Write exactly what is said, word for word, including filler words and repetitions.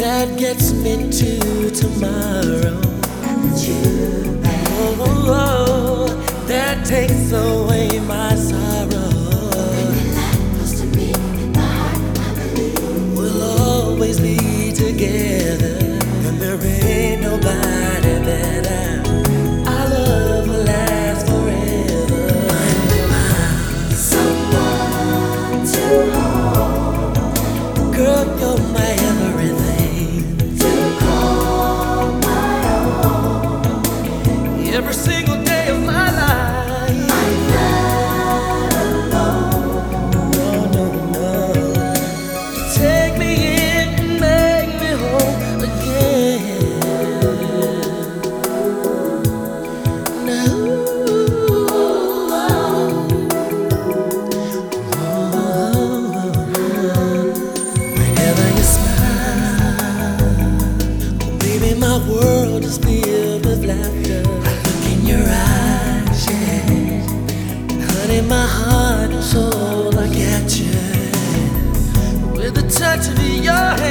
that gets me to tomorrow. You, oh, oh, oh, that takes away my sorrow. When your light goes to me in my heart, I believe We'll always be together, and there ain't nobody that I, I love will last forever. someone to hold, Girl, you're my everything. to call my own. Every single day of my life. I'm not alone. No, no, no. Take me in and make me whole again. Now, whenever you smile, oh baby, my world is filled with laughter. I look in your eyes, yeah, and honey, my heart and soul I capture with the touch of your hand.